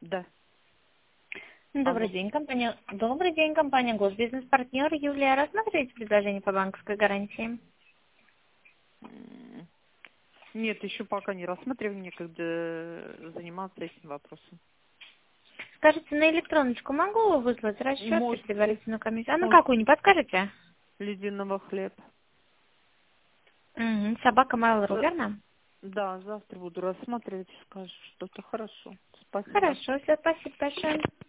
Да. Добрый Алло. день, компания Госбизнес-партнер. Юлия, рассматриваете предложение по банковской гарантии? М, Нет, еще пока не рассматриваю, некогда заниматься этим вопросом. Скажите, на электроночку могу выслать расчет и Можете, предварительную комиссию? А на можете. какую, не подскажете? Ледяного хлеб. Собака Mail.ru, За- верно? Да, завтра буду рассматривать и скажу что-то. Хорошо. Спасибо. Хорошо, все, спасибо большое.